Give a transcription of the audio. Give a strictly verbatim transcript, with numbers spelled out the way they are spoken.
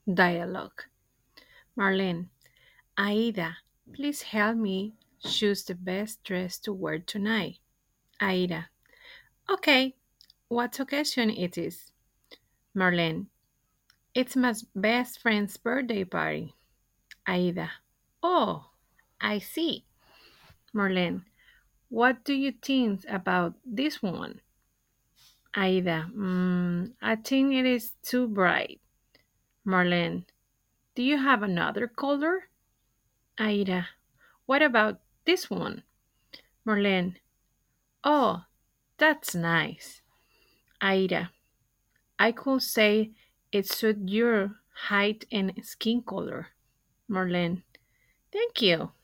Dialogue. Marlene, Aida, please help me choose the best dress to wear tonight. Aida, okay, what occasion it is? Marlene, it's my best friend's birthday party. Aida, oh, I see. Marlene, what do you think about this one? Aida, mm, I think it is too bright. Marlene, do you have another color? Aida, what about this one? Marlene, oh, that's nice. Aida, I could say it suits your height and skin color. Marlene, thank you.